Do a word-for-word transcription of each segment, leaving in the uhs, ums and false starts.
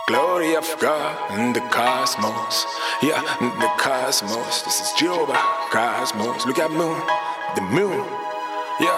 Glory of God in the cosmos. Yeah, in the cosmos. This is Jehovah Cosmos. Look at moon, the moon. Yeah.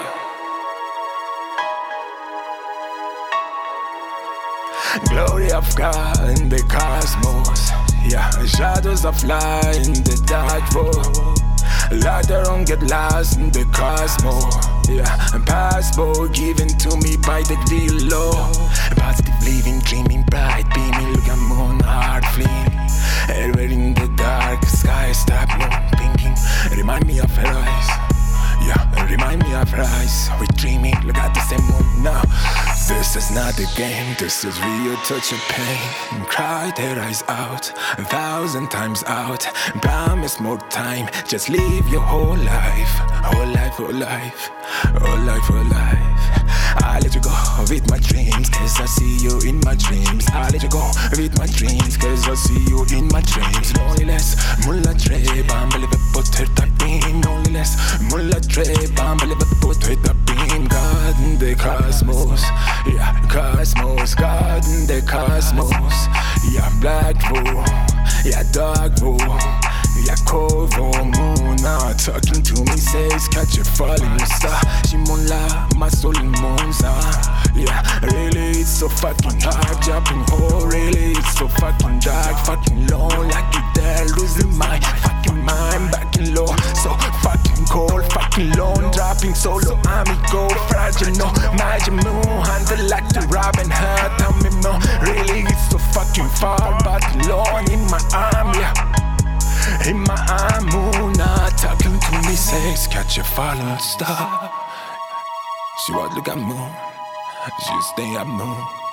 Glory of God in the cosmos. Yeah, shadows of light in the dark world. Later on get lost in the cosmos. Yeah, and passport given to me by the real law. Positive living, dreaming, bright beaming. Look at moon, heart fleeing. Everywhere in the dark sky, stop moon pinking. Remind me of her eyes. Yeah, remind me of her eyes. We're dreaming, look at the same moon now. This is not a game, this is real touch of pain. Cry their eyes out, a thousand times out. Promise more time, just live your whole life. Whole life, whole life, whole life, whole life. I let you go with my dreams, cause I see you in my dreams. I let you go with my dreams, cause I see you in my dreams. Loneliness, mulla tre, bambale put her beam. Loneliness, mulla tre, bambale put her beam. God in the cosmos. Yeah, cosmos, God in the cosmos. Yeah, black hole, yeah, dark hole, yeah, cold moon. Now talking to me says catch a falling star. Shimola, my soul in Monza. Yeah, really it's so fucking hard, jumping hole. Really it's so fucking dark, fucking low. Like it there, losing my fucking mind, backing low. So fucking cold, fucking lone, dropping solo. Amigo, fragile, no, magic moon. Handle like the Robin Hood, tell me no. Really it's so fucking far, but alone in my arm, yeah. In my arm, moon, not talking to me, says catch a falling star. She was look at moon, she stay at moon.